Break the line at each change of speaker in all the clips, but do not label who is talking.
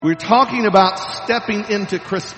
We're talking about stepping into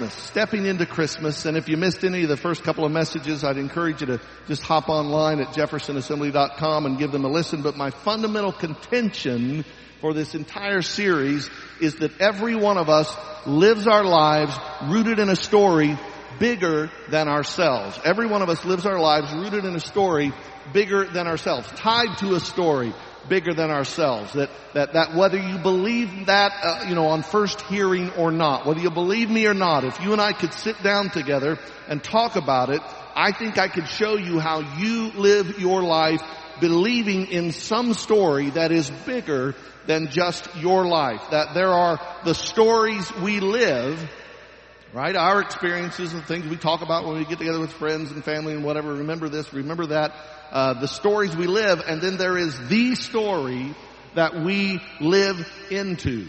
Christmas, and if you missed any of the first couple of messages, I'd encourage you to just hop online at jeffersonassembly.com and give them a listen. But my fundamental contention for this entire series is that every one of us lives our lives rooted in a story bigger than ourselves. Every one of us lives our lives rooted in a story bigger than ourselves, tied to a story bigger than ourselves. That whether you believe that, on first hearing or not, whether you believe me or not, if you and I could sit down together and talk about it, I think I could show you how you live your life believing in some story that is bigger than just your life. That there are the stories we live, right? Our experiences and things we talk about when we get together with friends and family and whatever. Remember this, remember that. The stories we live, and then there is the story that we live into.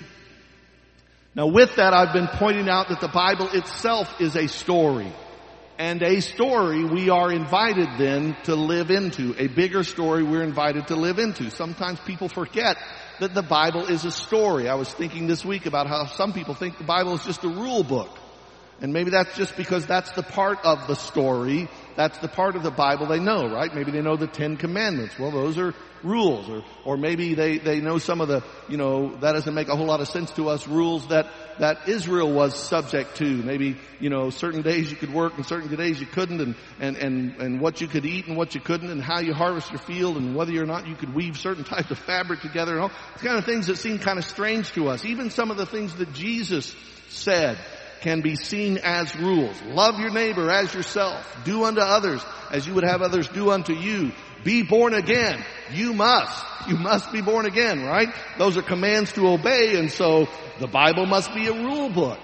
Now with that, I've been pointing out that the Bible itself is a story. And a story we are invited then to live into. A bigger story we're invited to live into. Sometimes people forget that the Bible is a story. I was thinking this week about how some people think the Bible is just a rule book. And maybe that's just because that's the part of the story, that's the part of the Bible they know, right? Maybe they know the 10 Commandments. Well, those are rules. Or maybe they know some of the, that doesn't make a whole lot of sense to us, rules that Israel was subject to. Maybe, certain days you could work and certain days you couldn't, and what you could eat and what you couldn't, and how you harvest your field, and whether or not you could weave certain types of fabric together, and all these kind of things that seem kind of strange to us. Even some of the things that Jesus said can be seen as rules. Love your neighbor as yourself. Do unto others as you would have others do unto you. Be born again. You must be born again, right? Those are commands to obey, and so the Bible must be a rule book.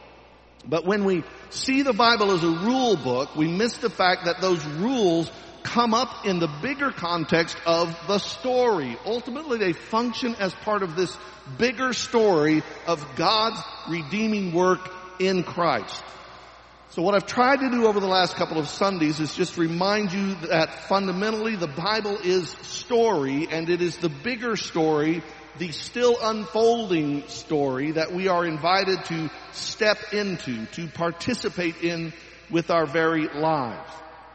But when we see the Bible as a rule book, we miss the fact that those rules come up in the bigger context of the story. Ultimately, they function as part of this bigger story of God's redeeming work in Christ. So what I've tried to do over the last couple of Sundays is just remind you that fundamentally the Bible is story, and it is the bigger story, the still unfolding story that we are invited to step into, to participate in with our very lives.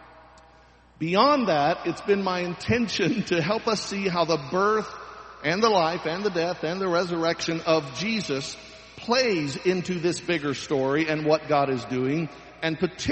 Beyond that, it's been my intention to help us see how the birth and the life and the death and the resurrection of Jesus plays into this bigger story and what God is doing. And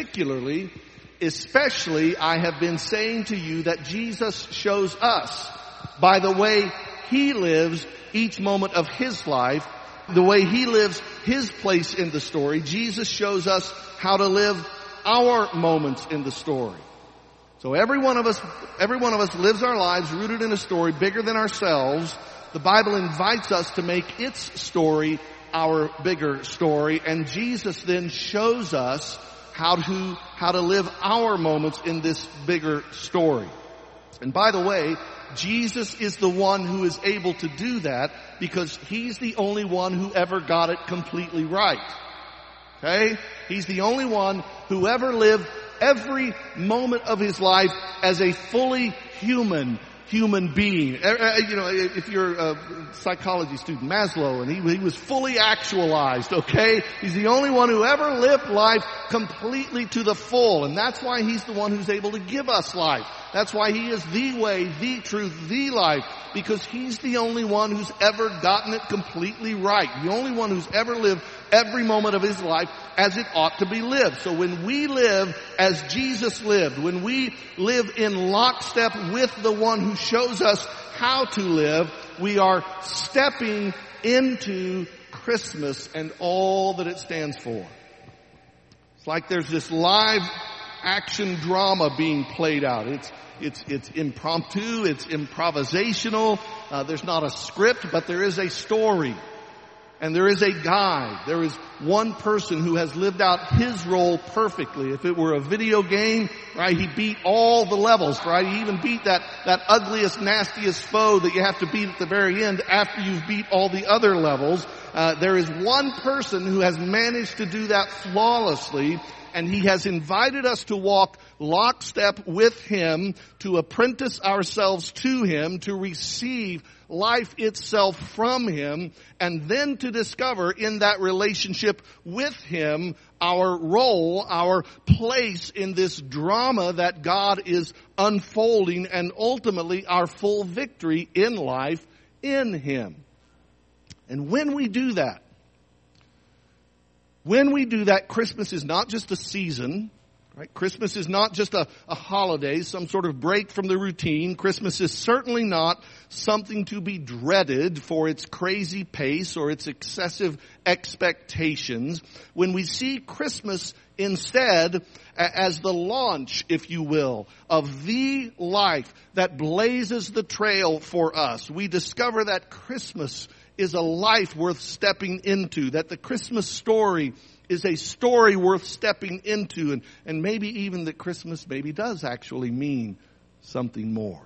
especially, I have been saying to you that Jesus shows us by the way He lives each moment of His life, the way He lives His place in the story. Jesus shows us how to live our moments in the story. So every one of us lives our lives rooted in a story bigger than ourselves. The Bible invites us to make its story our bigger story, and Jesus then shows us how to live our moments in this bigger story. And by the way, Jesus is the one who is able to do that because He's the only one who ever got it completely right. Okay? He's the only one who ever lived every moment of His life as a fully human being. If you're a psychology student, Maslow, and he was fully actualized, okay? He's the only one who ever lived life completely to the full, and that's why He's the one who's able to give us life. That's why He is the way, the truth, the life, because He's the only one who's ever gotten it completely right. The only one who's ever lived every moment of His life as it ought to be lived. So when we live as Jesus lived, when we live in lockstep with the one who shows us how to live, we are stepping into Christmas and all that it stands for. It's like there's this live action drama being played out. It's impromptu, it's improvisational, there's not a script, but there is a story. And there is a guide. There is one person who has lived out his role perfectly. If it were a video game, right, he beat all the levels, right? He even beat that ugliest, nastiest foe that you have to beat at the very end after you've beat all the other levels. There is one person who has managed to do that flawlessly, and he has invited us to walk lockstep with him, to apprentice ourselves to him, to receive life itself from him, and then to discover in that relationship with him our role, our place in this drama that God is unfolding, and ultimately our full victory in life in him. And when we do that, Christmas is not just a season, right? Christmas is not just a holiday, some sort of break from the routine. Christmas is certainly not something to be dreaded for its crazy pace or its excessive expectations. When we see Christmas instead as the launch, if you will, of the life that blazes the trail for us, we discover that Christmas is a life worth stepping into, that the Christmas story is a story worth stepping into, and maybe even that Christmas maybe does actually mean something more.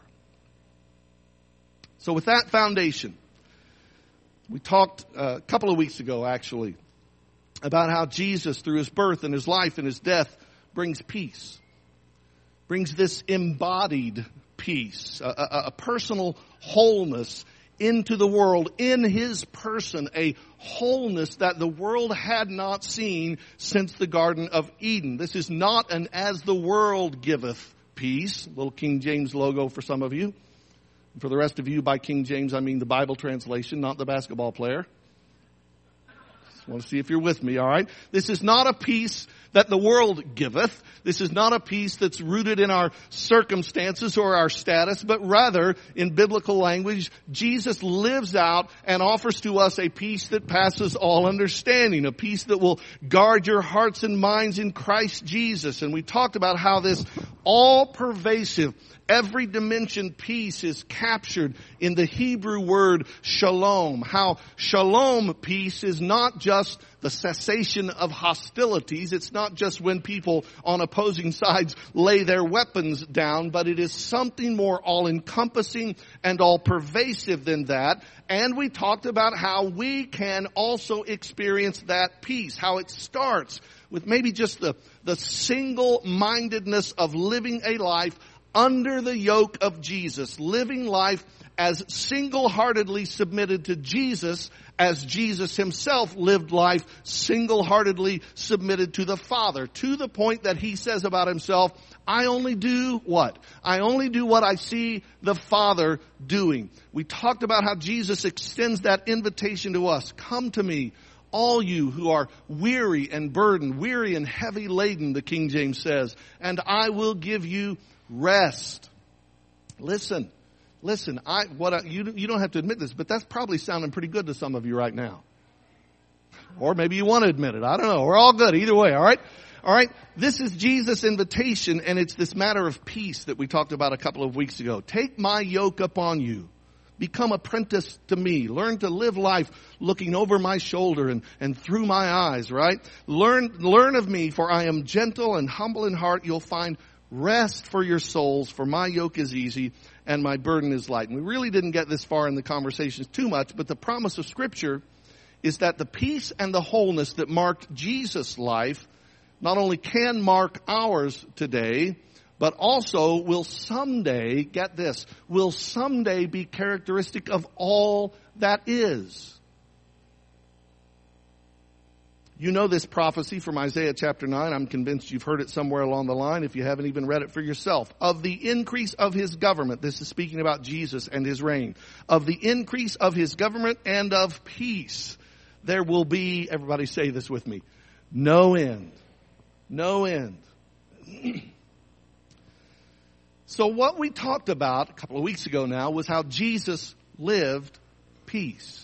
So with that foundation, we talked a couple of weeks ago actually about how Jesus, through his birth and his life and his death, brings peace, brings this embodied peace, a personal wholeness into the world in his person, a wholeness that the world had not seen since the Garden of Eden. This is not an as the world giveth peace, little King James logo for some of you. For the rest of you, by King James, I mean the Bible translation, not the basketball player. Just want to see if you're with me, all right? This is not a peace that the world giveth. This is not a peace that's rooted in our circumstances or our status, but rather, in biblical language, Jesus lives out and offers to us a peace that passes all understanding, a peace that will guard your hearts and minds in Christ Jesus. And we talked about how this all-pervasive, every dimension peace is captured in the Hebrew word shalom. How shalom peace is not just the cessation of hostilities. It's not just when people on opposing sides lay their weapons down, but it is something more all-encompassing and all-pervasive than that. And we talked about how we can also experience that peace, how it starts with maybe just the single-mindedness of living a life under the yoke of Jesus, living life as single-heartedly submitted to Jesus as Jesus himself lived life single-heartedly submitted to the Father, to the point that he says about himself, I only do what? I only do what I see the Father doing. We talked about how Jesus extends that invitation to us. Come to me, all you who are weary and burdened, weary and heavy laden, the King James says, and I will give you rest. Listen, you don't have to admit this, but that's probably sounding pretty good to some of you right now. Or maybe you want to admit it. I don't know. We're all good either way, all right? All right? This is Jesus' invitation, and it's this matter of peace that we talked about a couple of weeks ago. Take my yoke upon you. Become apprentice to me. Learn to live life looking over my shoulder and through my eyes, right? Learn of me, for I am gentle and humble in heart. You'll find rest for your souls, for my yoke is easy and my burden is light. And we really didn't get this far in the conversations too much, but the promise of Scripture is that the peace and the wholeness that marked Jesus' life not only can mark ours today, but also will someday, get this, will someday be characteristic of all that is. You know this prophecy from Isaiah chapter 9. I'm convinced you've heard it somewhere along the line if you haven't even read it for yourself. Of the increase of his government, this is speaking about Jesus and his reign. Of the increase of his government and of peace, there will be, everybody say this with me, no end. No end. So what we talked about a couple of weeks ago now was how Jesus lived peace.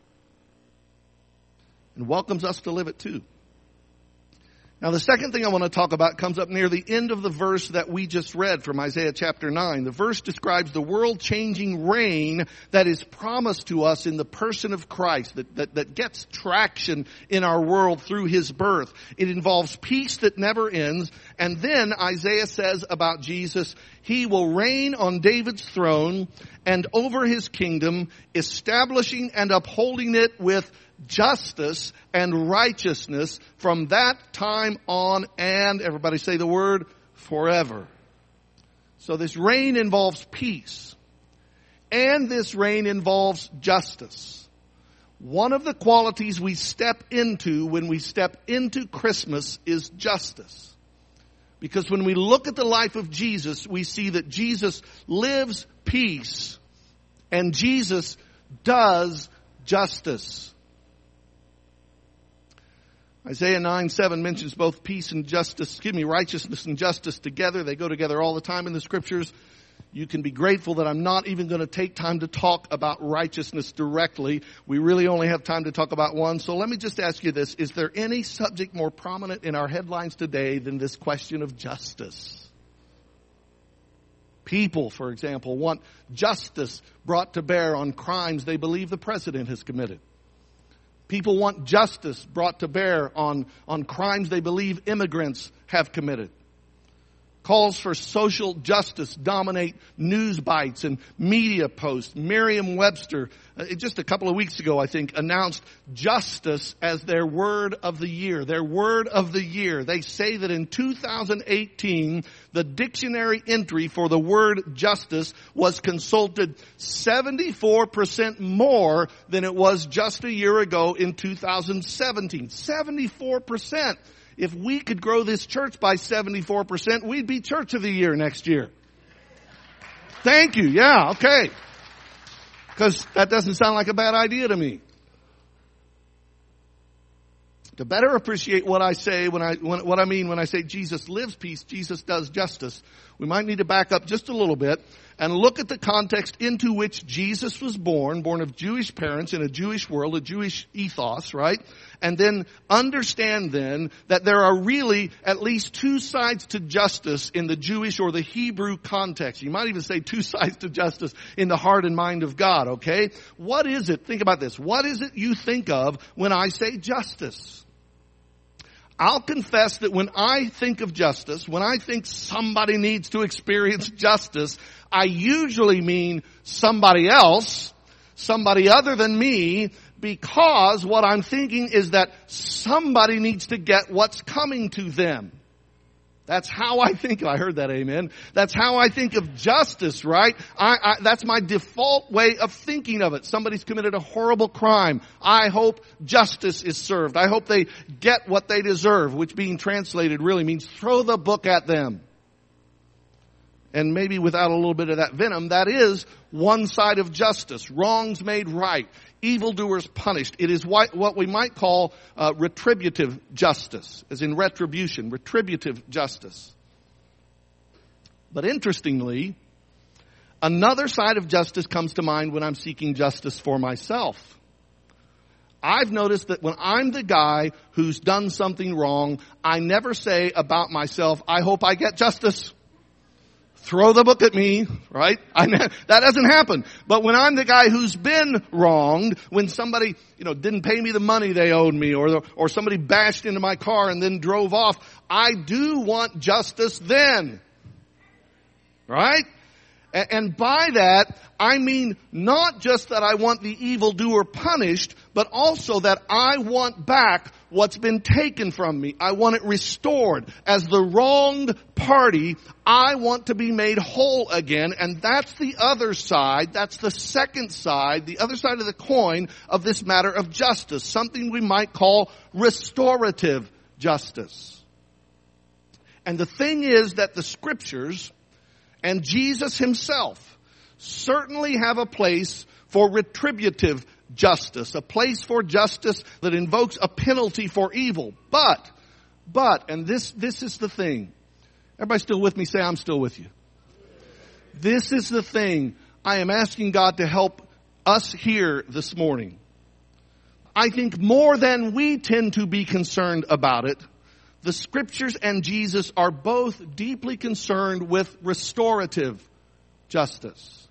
And welcomes us to live it too. Now the second thing I want to talk about comes up near the end of the verse that we just read from Isaiah chapter 9. The verse describes the world-changing reign that is promised to us in the person of Christ, that gets traction in our world through his birth. It involves peace that never ends. And then Isaiah says about Jesus, he will reign on David's throne and over his kingdom, establishing and upholding it with justice and righteousness from that time on, and everybody say the word, forever. So this reign involves peace, and this reign involves justice. One of the qualities we step into when we step into Christmas is justice. Because when we look at the life of Jesus, we see that Jesus lives peace and Jesus does justice. Isaiah 9:7 mentions both peace and justice, righteousness and justice together. They go together all the time in the scriptures. You can be grateful that I'm not even going to take time to talk about righteousness directly. We really only have time to talk about one. So let me just ask you this. Is there any subject more prominent in our headlines today than this question of justice? People, for example, want justice brought to bear on crimes they believe the president has committed. People want justice brought to bear on crimes they believe immigrants have committed. Calls for social justice dominate news bites and media posts. Merriam-Webster, just a couple of weeks ago, I think, announced justice as their word of the year. Their word of the year. They say that in 2018, the dictionary entry for the word justice was consulted 74% more than it was just a year ago in 2017. 74%. If we could grow this church by 74%, we'd be Church of the Year next year. Thank you. Yeah, okay. Because that doesn't sound like a bad idea to me. To better appreciate what I say what I mean when I say Jesus lives peace, Jesus does justice, we might need to back up just a little bit and look at the context into which Jesus was born of Jewish parents in a Jewish world, a Jewish ethos, right? And then understand then that there are really at least two sides to justice in the Jewish or the Hebrew context. You might even say two sides to justice in the heart and mind of God, okay? What is it? Think about this. What is it you think of when I say justice? I'll confess that when I think of justice, when I think somebody needs to experience justice, I usually mean somebody else, somebody other than me, because what I'm thinking is that somebody needs to get what's coming to them. That's how I think. I heard that, amen. That's how I think of justice, right? That's my default way of thinking of it. Somebody's committed a horrible crime. I hope justice is served. I hope they get what they deserve, which being translated really means throw the book at them. And maybe without a little bit of that venom, that is one side of justice. Wrongs made right. Evildoers punished. It is what we might call retributive justice, as in retribution, retributive justice. But interestingly, another side of justice comes to mind when I'm seeking justice for myself. I've noticed that when I'm the guy who's done something wrong, I never say about myself, I hope I get justice. Throw the book at me, right? That doesn't happen. But when I'm the guy who's been wronged, when somebody, didn't pay me the money they owed me, or somebody bashed into my car and then drove off, I do want justice then. Right? And by that, I mean not just that I want the evildoer punished, but also that I want back what's been taken from me. I want it restored. As the wronged party, I want to be made whole again. And that's the other side. That's the second side, the other side of the coin of this matter of justice. Something we might call restorative justice. And the thing is that the scriptures and Jesus himself certainly have a place for retributive justice, a place for justice that invokes a penalty for evil. But, and this is the thing. Everybody still with me? Say, I'm still with you. This is the thing I am asking God to help us here this morning. I think more than we tend to be concerned about it, the scriptures and Jesus are both deeply concerned with restorative justice.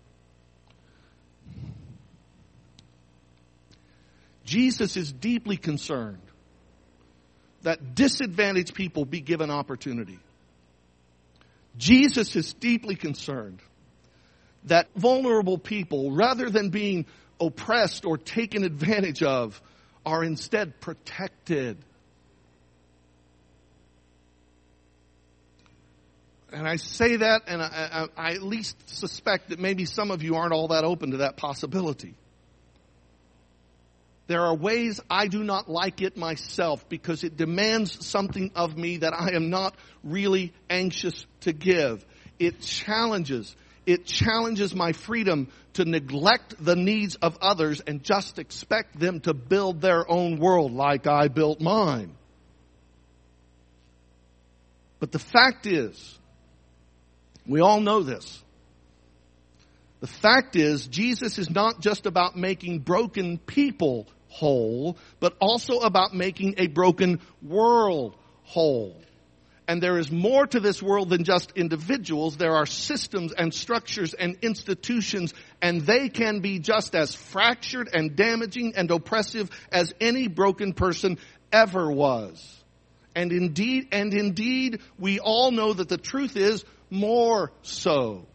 Jesus is deeply concerned that disadvantaged people be given opportunity. Jesus is deeply concerned that vulnerable people, rather than being oppressed or taken advantage of, are instead protected. And I say that, and I at least suspect that maybe some of you aren't all that open to that possibility. There are ways I do not like it myself because it demands something of me that I am not really anxious to give. It challenges my freedom to neglect the needs of others and just expect them to build their own world like I built mine. But the fact is, we all know this. The fact is, Jesus is not just about making broken people whole, but also about making a broken world whole. And there is more to this world than just individuals. There are systems and structures and institutions, and they can be just as fractured and damaging and oppressive as any broken person ever was. And indeed, we all know that the truth is more so.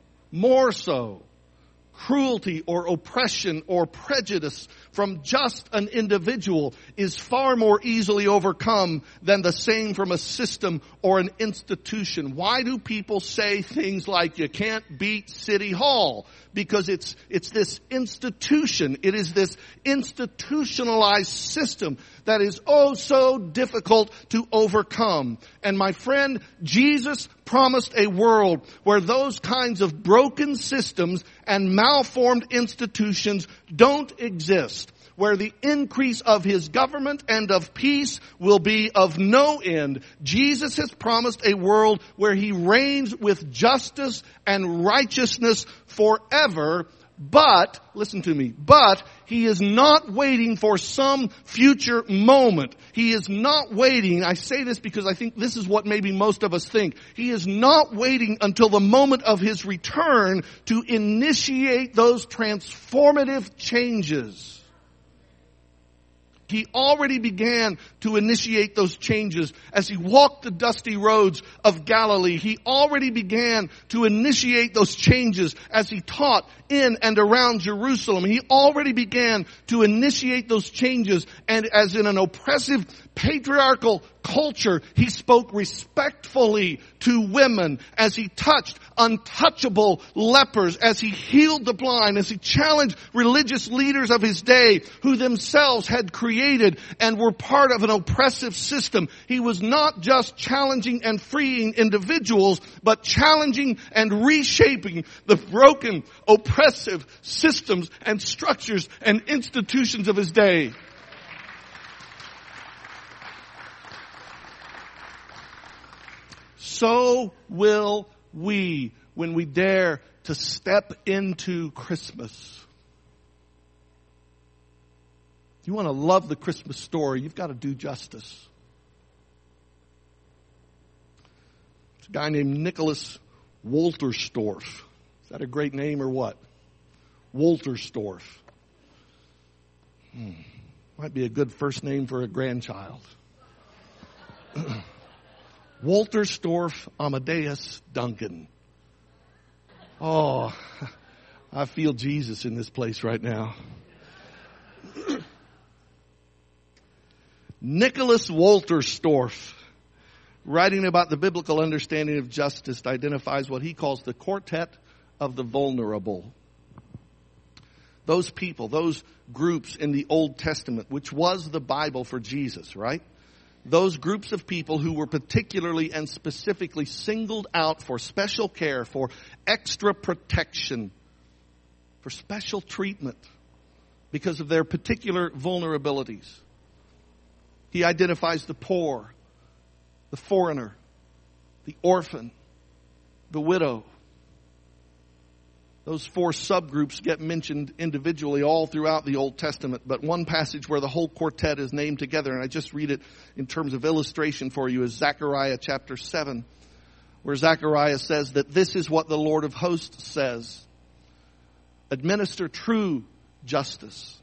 Cruelty or oppression or prejudice from just an individual is far more easily overcome than the same from a system or an institution. Why do people say things like you can't beat City Hall? Because it's this institution. It is this institutionalized system that is oh so difficult to overcome. And my friend, Jesus promised a world where those kinds of broken systems and malformed institutions don't exist, where the increase of His government and of peace will be of no end. Jesus has promised a world where He reigns with justice and righteousness forever. But, listen to me, but He is not waiting for some future moment. He is not waiting. I say this because I think this is what maybe most of us think. He is not waiting until the moment of His return to initiate those transformative changes. He already began to initiate those changes as He walked the dusty roads of Galilee. He already began to initiate those changes as He taught in and around Jerusalem. He already began to initiate those changes, and as in an oppressive patriarchal culture, He spoke respectfully to women as He touched untouchable lepers, as He healed the blind, as He challenged religious leaders of His day who themselves had created and were part of an oppressive system. He was not just challenging and freeing individuals, but challenging and reshaping the broken, oppressive systems and structures and institutions of His day. So will we when we dare to step into Christmas. If you want to love the Christmas story, you've got to do justice. There's a guy named Nicholas Wolterstorff. Is that a great name or what? Wolterstorff. Might be a good first name for a grandchild. Wolterstorff Amadeus Duncan. Oh, I feel Jesus in this place right now. Nicholas Wolterstorff, writing about the biblical understanding of justice, identifies what he calls the quartet of the vulnerable. Those people, those groups in the Old Testament, which was the Bible for Jesus, right? Those groups of people who were particularly and specifically singled out for special care, for extra protection, for special treatment because of their particular vulnerabilities. He identifies the poor, the foreigner, the orphan, the widow. Those four subgroups get mentioned individually all throughout the Old Testament, but one passage where the whole quartet is named together, and I just read it in terms of illustration for you, is Zechariah chapter 7, where Zechariah says that this is what the Lord of hosts says. Administer true justice.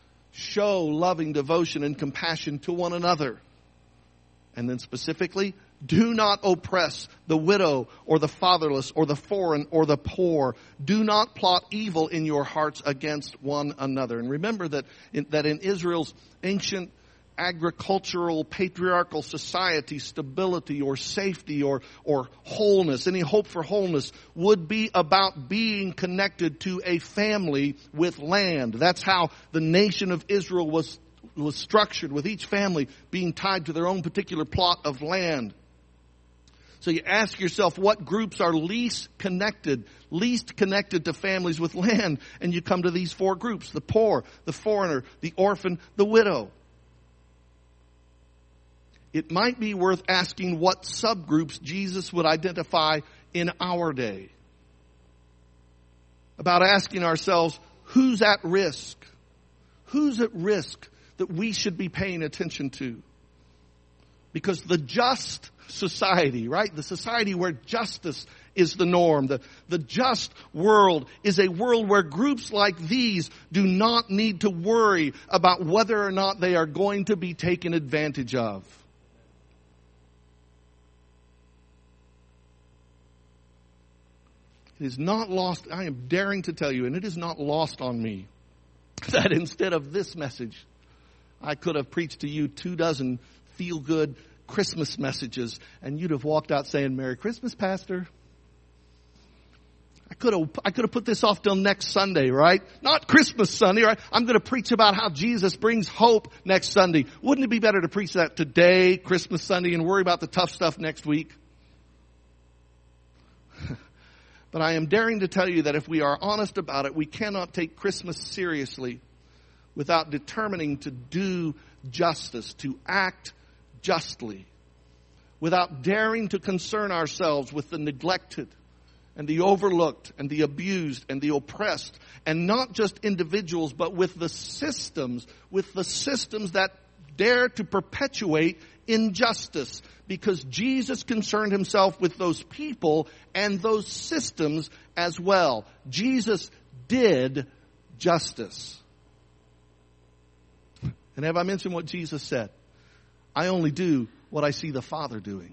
Show loving devotion and compassion to one another. And then specifically, Do not oppress the widow or the fatherless or the foreign or the poor. Do not plot evil in your hearts against one another. And remember that in Israel's ancient agricultural, patriarchal society, stability or safety or wholeness, any hope for wholeness, would be about being connected to a family with land. That's how the nation of Israel was structured, with each family being tied to their own particular plot of land. So you ask yourself, what groups are least connected to families with land? And you come to these four groups: the poor, the foreigner, the orphan, the widow. It might be worth asking what subgroups Jesus would identify in our day. About asking ourselves, who's at risk? Who's at risk that we should be paying attention to? Because the just society, right? The society where justice is the norm. The just world is a world where groups like these do not need to worry about whether or not they are going to be taken advantage of. It is not lost, I am daring to tell you, and it is not lost on me, that instead of this message, I could have preached to you 24 feel-good Christmas messages, and you'd have walked out saying, "Merry Christmas, Pastor." I could have put this off till next Sunday, right? Not Christmas Sunday, right? I'm going to preach about how Jesus brings hope next Sunday. Wouldn't it be better to preach that today, Christmas Sunday, and worry about the tough stuff next week? But I am daring to tell you that if we are honest about it, we cannot take Christmas seriously without determining to do justice, to act justly, without daring to concern ourselves with the neglected and the overlooked and the abused and the oppressed, and not just individuals, but with the systems that dare to perpetuate injustice, because Jesus concerned himself with those people and those systems as well. Jesus did justice. And have I mentioned what Jesus said? I only do what I see the Father doing.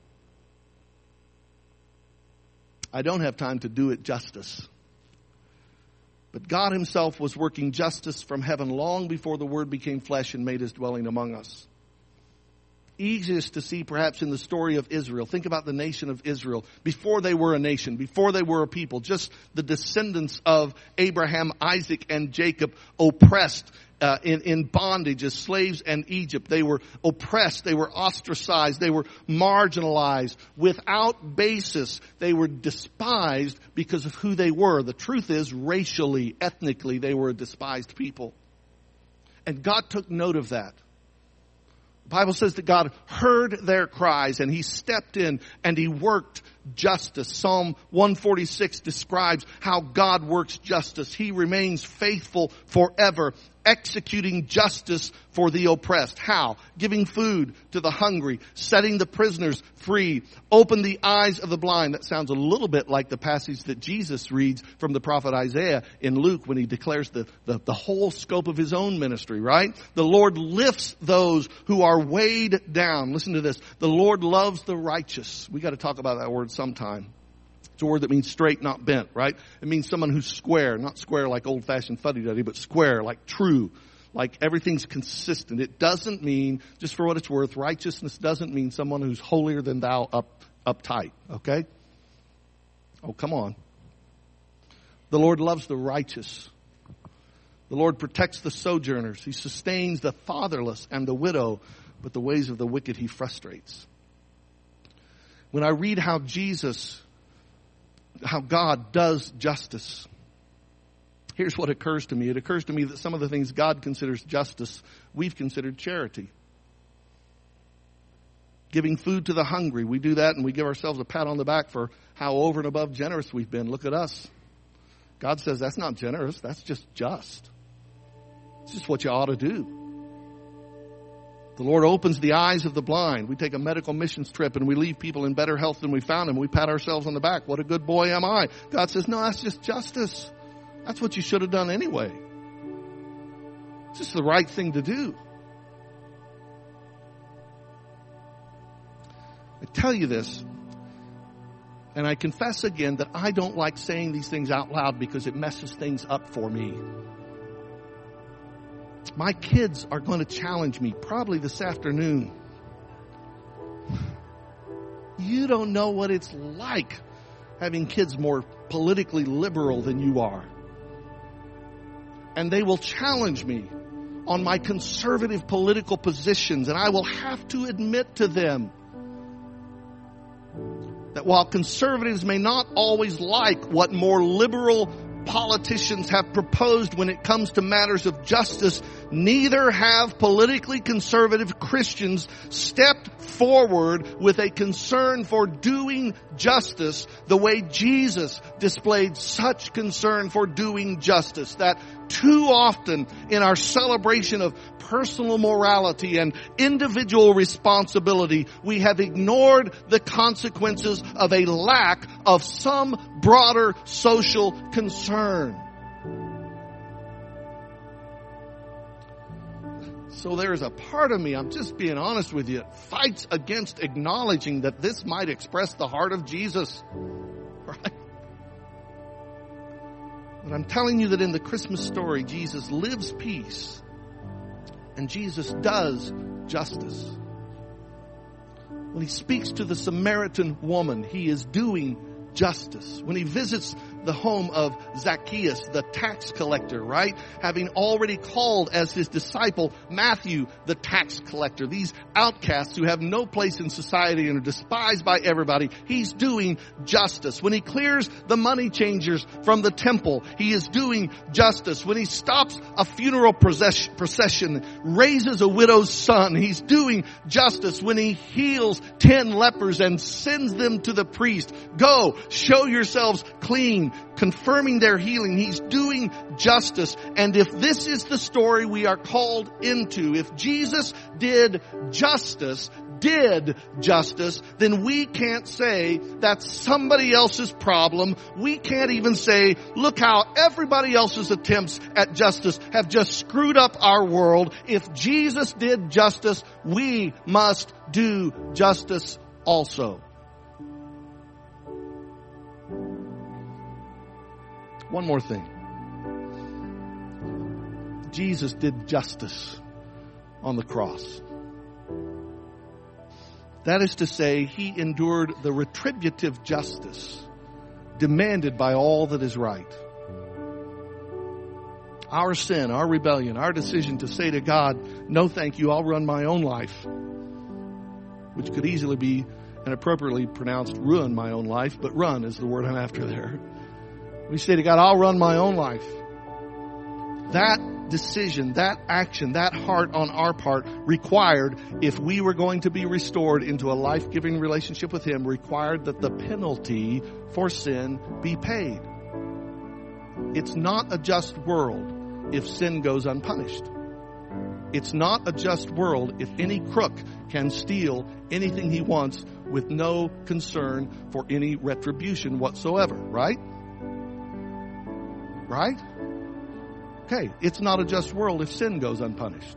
I don't have time to do it justice. But God himself was working justice from heaven long before the Word became flesh and made his dwelling among us. Easiest to see perhaps in the story of Israel. Think about the nation of Israel. Before they were a nation, before they were a people, just the descendants of Abraham, Isaac, and Jacob, oppressed in bondage as slaves in Egypt. They were oppressed. They were ostracized. They were marginalized. Without basis, they were despised because of who they were. The truth is, racially, ethnically, they were a despised people. And God took note of that. The Bible says that God heard their cries and he stepped in and he worked justice. Psalm 146 describes how God works justice. He remains faithful forever, executing justice for the oppressed. How? Giving food to the hungry, setting the prisoners free, open the eyes of the blind. That sounds a little bit like the passage that Jesus reads from the prophet Isaiah in Luke when he declares the whole scope of his own ministry, right? The Lord lifts those who are weighed down. Listen to this. The Lord loves the righteous. We got to talk about that word sometime. It's a word that means straight, not bent, right? It means someone who's square, not square like old-fashioned fuddy-duddy, but square, like true, like everything's consistent. It doesn't mean, just for what it's worth, righteousness doesn't mean someone who's holier than thou uptight, okay? Oh, come on. The Lord loves the righteous. The Lord protects the sojourners. He sustains the fatherless and the widow, but the ways of the wicked he frustrates. When I read how God does justice, here's what occurs to me. It occurs to me that some of the things God considers justice, we've considered charity. Giving food to the hungry. We do that and we give ourselves a pat on the back for how over and above generous we've been. Look at us. God says that's not generous. That's just. It's just what you ought to do. The Lord opens the eyes of the blind. We take a medical missions trip and we leave people in better health than we found them. We pat ourselves on the back. What a good boy am I. God says, no, that's just justice. That's what you should have done anyway. It's just the right thing to do. I tell you this, and I confess again that I don't like saying these things out loud because it messes things up for me. My kids are going to challenge me probably this afternoon. You don't know what it's like having kids more politically liberal than you are. And they will challenge me on my conservative political positions, and I will have to admit to them that while conservatives may not always like what more liberal politicians have proposed when it comes to matters of justice, neither have politically conservative Christians stepped forward with a concern for doing justice the way Jesus displayed such concern for doing justice. That too often in our celebration of personal morality and individual responsibility, we have ignored the consequences of a lack of some broader social concern. So there's a part of me, I'm just being honest with you, fights against acknowledging that this might express the heart of Jesus. Right? But I'm telling you that in the Christmas story, Jesus lives peace and Jesus does justice. When he speaks to the Samaritan woman, he is doing justice. When he visits the home of Zacchaeus, the tax collector, right? Having already called as his disciple Matthew, the tax collector, these outcasts who have no place in society and are despised by everybody, he's doing justice. When he clears the money changers from the temple, he is doing justice. When he stops a funeral procession, raises a widow's son, he's doing justice. When he heals 10 lepers and sends them to the priest, go, show yourselves clean, confirming their healing, he's doing justice. And if this is the story we are called into, if Jesus did justice, then we can't say that's somebody else's problem. We can't even say, look how everybody else's attempts at justice have just screwed up our world. If Jesus did justice, we must do justice also. One more thing. Jesus did justice on the cross. That is to say, he endured the retributive justice demanded by all that is right. Our sin, our rebellion, our decision to say to God, no thank you, I'll run my own life, which could easily be and appropriately pronounced ruin my own life, but run is the word I'm after there. We say to God, I'll run my own life. That decision, that action, that heart on our part required, if we were going to be restored into a life-giving relationship with him, required that the penalty for sin be paid. It's not a just world if sin goes unpunished. It's not a just world if any crook can steal anything he wants with no concern for any retribution whatsoever, right? Right? Okay, it's not a just world if sin goes unpunished.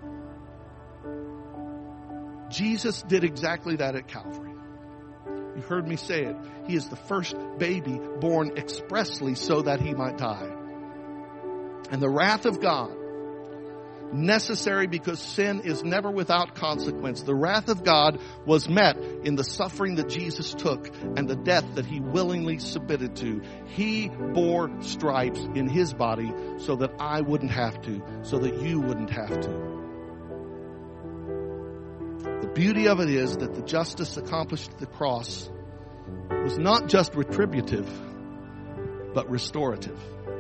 Jesus did exactly that at Calvary. You heard me say it. He is the first baby born expressly so that he might die. And the wrath of God, necessary because sin is never without consequence. The wrath of God was met in the suffering that Jesus took and the death that he willingly submitted to. He bore stripes in his body so that I wouldn't have to, so that you wouldn't have to. The beauty of it is that the justice accomplished at the cross was not just retributive, but restorative.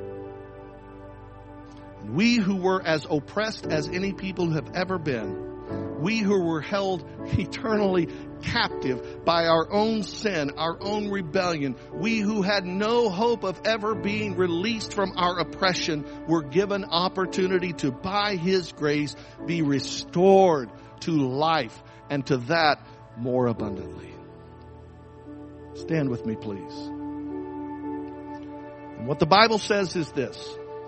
We who were as oppressed as any people who have ever been, we who were held eternally captive by our own sin, our own rebellion, we who had no hope of ever being released from our oppression, were given opportunity to, by his grace, be restored to life, and to that more abundantly. Stand with me, please. And what the Bible says is this.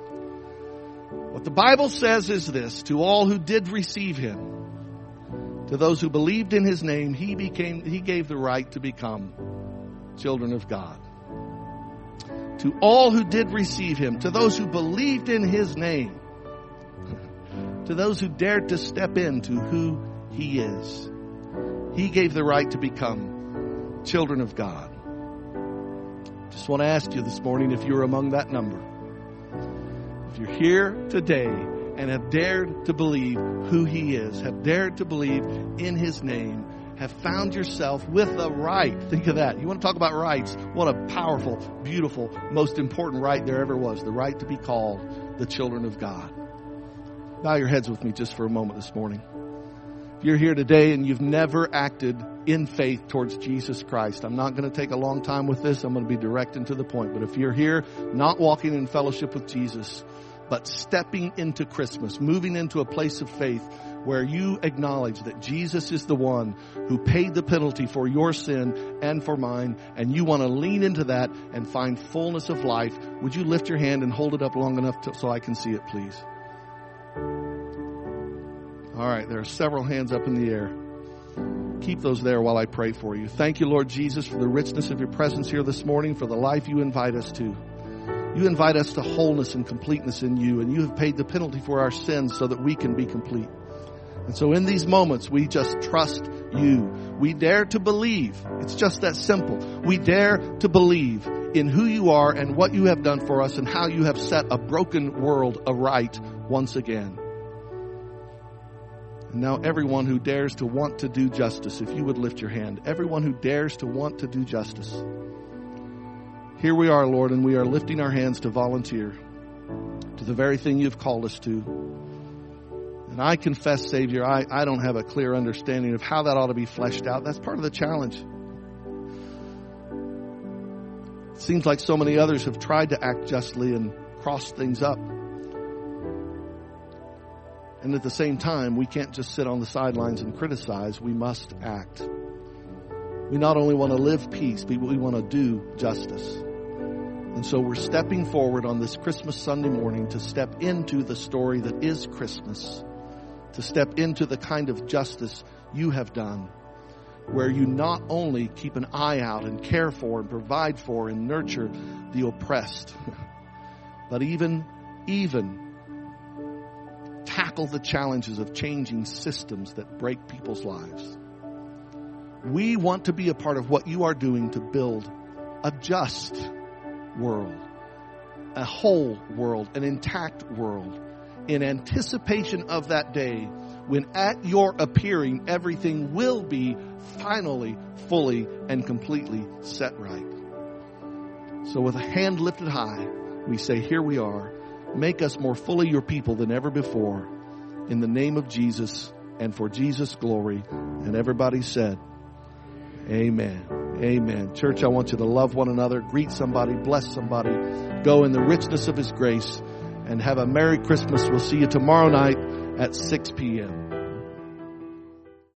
What the Bible says is this, to all who did receive him, To those who believed in his name, he gave the right to become children of God. To all who did receive him, to those who believed in his name, to those who dared to step into who he is, he gave the right to become children of God. Just want to ask you this morning if you're among that number. If you're here today and have dared to believe who he is, have dared to believe in his name, have found yourself with the right. Think of that. You want to talk about rights? What a powerful, beautiful, most important right there ever was. The right to be called the children of God. Bow your heads with me just for a moment this morning. If you're here today and you've never acted in faith towards Jesus Christ, I'm not going to take a long time with this. I'm going to be direct and to the point. But if you're here not walking in fellowship with Jesus, but stepping into Christmas, moving into a place of faith where you acknowledge that Jesus is the one who paid the penalty for your sin and for mine, and you want to lean into that and find fullness of life, would you lift your hand and hold it up long enough so I can see it, please? All right, there are several hands up in the air. Keep those there while I pray for you. Thank you, Lord Jesus, for the richness of your presence here this morning, for the life you invite us to. You invite us to wholeness and completeness in you, and you have paid the penalty for our sins so that we can be complete. And so in these moments, we just trust you. We dare to believe. It's just that simple. We dare to believe in who you are and what you have done for us and how you have set a broken world aright once again. And now everyone who dares to want to do justice, if you would lift your hand, everyone who dares to want to do justice. Here we are, Lord, and we are lifting our hands to volunteer to the very thing you've called us to. And I confess, Savior, I don't have a clear understanding of how that ought to be fleshed out. That's part of the challenge. It seems like so many others have tried to act justly and cross things up. And at the same time, we can't just sit on the sidelines and criticize. We must act. We not only want to live peace, but we want to do justice. And so we're stepping forward on this Christmas Sunday morning to step into the story that is Christmas, to step into the kind of justice you have done, where you not only keep an eye out and care for and provide for and nurture the oppressed, but even tackle the challenges of changing systems that break people's lives. We want to be a part of what you are doing to build a just world, a whole world, an intact world, in anticipation of that day when at your appearing everything will be finally, fully, and completely set right. So with a hand lifted high, we say, here we are. Make us more fully your people than ever before. In the name of Jesus and for Jesus' glory. And everybody said, amen. Amen. Church, I want you to love one another, greet somebody, bless somebody, go in the richness of his grace, and have a Merry Christmas. We'll see you tomorrow night at 6 p.m.